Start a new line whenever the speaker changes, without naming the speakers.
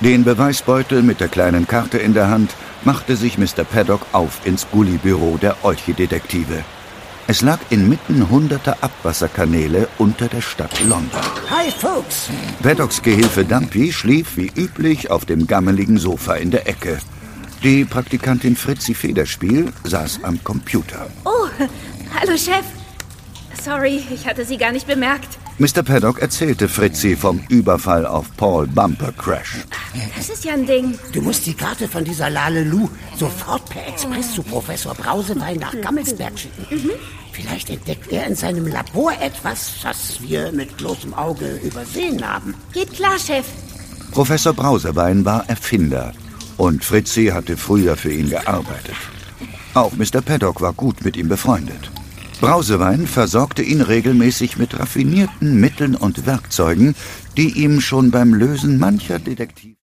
Den Beweisbeutel mit der kleinen Karte in der Hand machte sich Mr. Paddock auf ins Gullibüro der Olche-Detektive. Es lag inmitten hunderter Abwasserkanäle unter der Stadt London.
Hi, Folks!
Paddocks Gehilfe Dumpy schlief wie üblich auf dem gammeligen Sofa in der Ecke. Die Praktikantin Fritzi Federspiel saß am Computer.
Oh, hallo Chef. Sorry, ich hatte Sie gar nicht bemerkt.
Mr. Paddock erzählte Fritzi vom Überfall auf Paul Bumper Crash.
Das ist ja ein Ding.
Du musst die Karte von dieser Lalelu sofort per Express zu Professor Brausewein nach Gammelsberg schicken. Vielleicht entdeckt er in seinem Labor etwas, was wir mit bloßem Auge übersehen haben.
Geht klar, Chef.
Professor Brausewein war Erfinder und Fritzi hatte früher für ihn gearbeitet. Auch Mr. Paddock war gut mit ihm befreundet. Brausewein versorgte ihn regelmäßig mit raffinierten Mitteln und Werkzeugen, die ihm schon beim Lösen mancher Detektiv